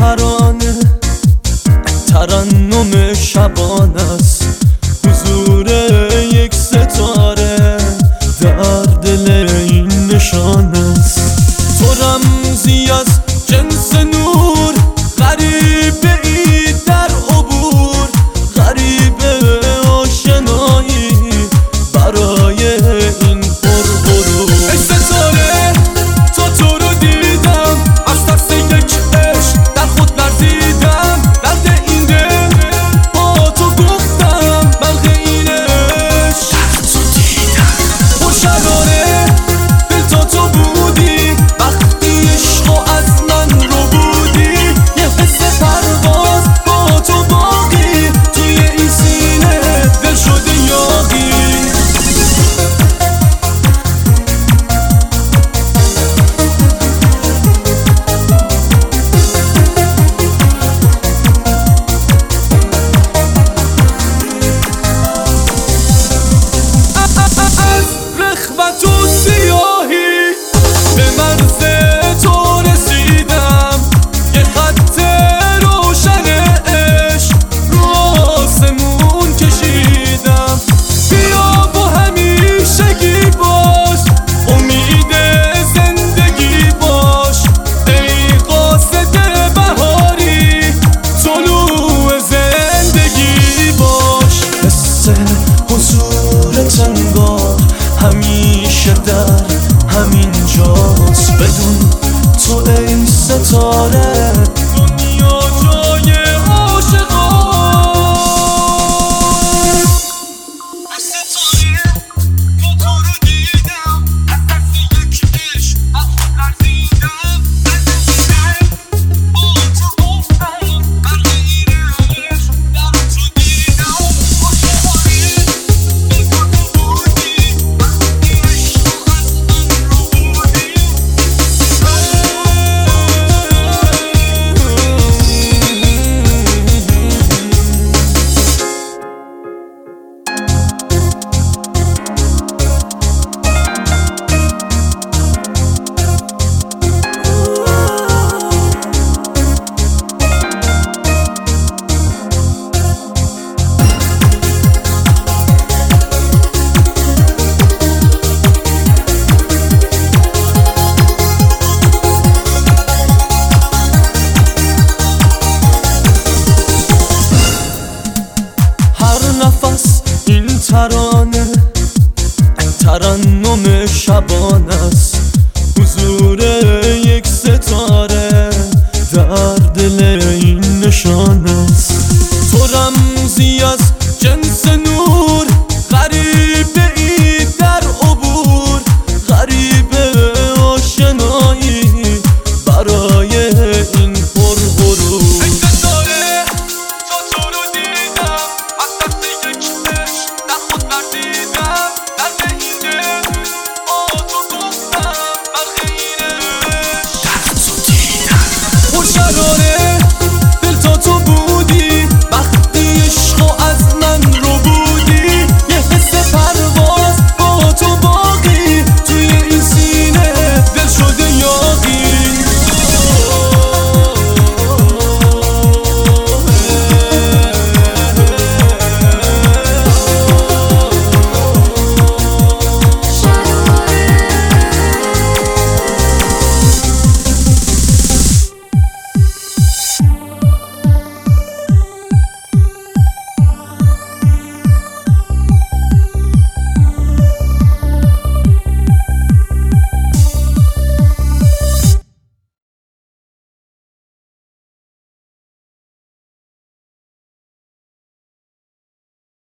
ترانه ترنم شبانه است، حضور یک ستاره در دل این نشانه است. تو رمزی از جنس نور، غریبه ای در عبور، غریبه آشنایی برای این پرغرور. ای ستاره تو رو دیدم، از ترس یک عشق در خود لرزیدم. درد این دل با تو گفتم، بلغ این عشق در تو دیدم. خوشحالانه دل تو بودی، وقتی عشق از من رو بودی. یه حس پرواز با تو باقی، توی این سینه دل شده یاغی. از رخوت و سیاهی به مرز تو رسیدم، یه خط روشن عشق رو آسمون کشیدم. بیا و همیشگی باش، امید زندگی باش. ای قاصد بهاری، طلوع زندگی باش. حس حضورت انگار همیشه در همین جاست. بدون تو ای ستاره، دنیا جای عاشقاست. ستاره تو رو دیدم، از ترس یک عشق از خود لرزیدم. با تو گفتم، بلغ این عشق در تو دیدم. خوشحالی دل تو بودی، وقتی عشق از من رو بودی. هر نفس این ترانه ترنم شبانه است، حضور یک ستاره در دل این نشانه است. تو رمزی از